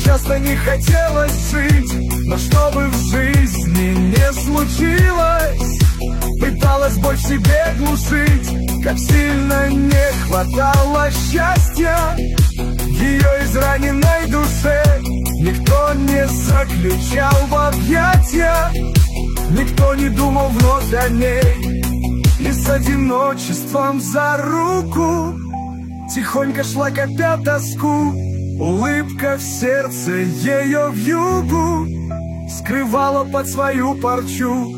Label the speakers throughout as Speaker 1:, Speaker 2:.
Speaker 1: часто не хотелось жить, но чтобы в жизни не случилось, пыталась боль в себе глушить. Как сильно не хватало счастья ее израненной душе. Никто не заключал в объятия, никто не думал вновь о ней. И с одиночеством за руку тихонько шла, копя тоску. Улыбка в сердце ее вьюгу скрывала под свою парчу.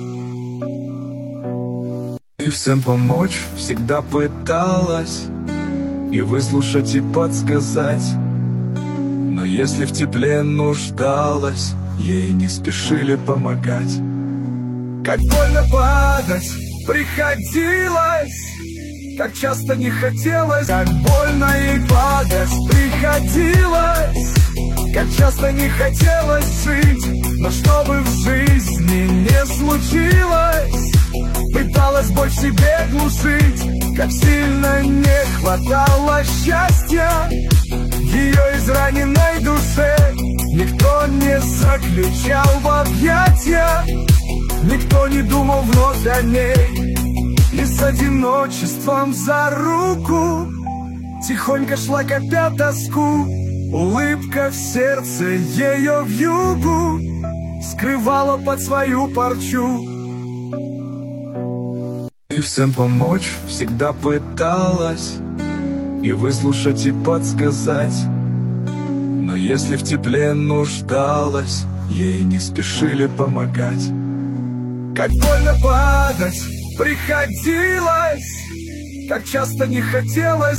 Speaker 1: И всем помочь всегда пыталась, и выслушать, и подсказать. Но если в тепле нуждалась, ей не спешили помогать. Как больно падать приходилось, как часто не хотелось, как больно ей падать приходилось, как часто не хотелось жить, но чтобы в жизни не случилось, пыталась боль в себе глушить. Как сильно не хватало счастья ее израненной душе. Никто не заключал в объятия, никто не думал вновь о ней. И с одиночеством за руку тихонько шла, копя тоску. Улыбка в сердце ее вьюгу скрывала под свою парчу. И всем помочь всегда пыталась, и выслушать, и подсказать. Но если в тепле нуждалась, ей не спешили помогать. Как больно падать приходилось, как часто не хотелось